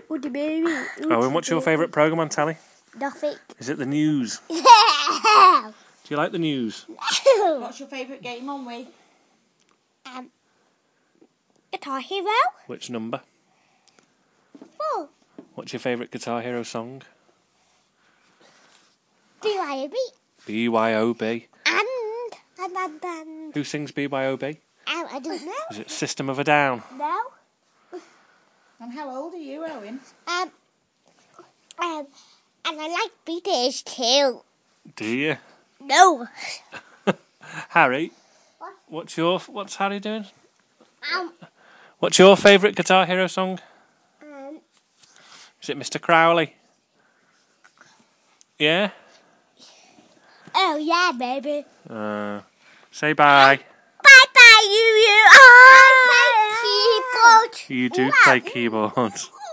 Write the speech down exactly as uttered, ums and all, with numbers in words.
Would you baby? Owen, what's your favourite programme on telly? Nothing. Is it the news? Do you like the news? What's your favourite game on Wii? Um, Guitar Hero. Which number? Four. What's your favourite Guitar Hero song? B Y O B. B Y O B. And and and and. Who sings B Y O B? Um, I don't know. Is it System of a Down? No. And how old are you, Owen? Um. Um. And I like Beatles too. Do you? No. Harry? What? What's your What's Harry doing? Um. What's your favourite Guitar Hero song? Um. Is it Mister Crowley? Yeah? Oh yeah, baby. Uh, say bye. Bye bye, you you. Oh, I play keyboard. You do play keyboards.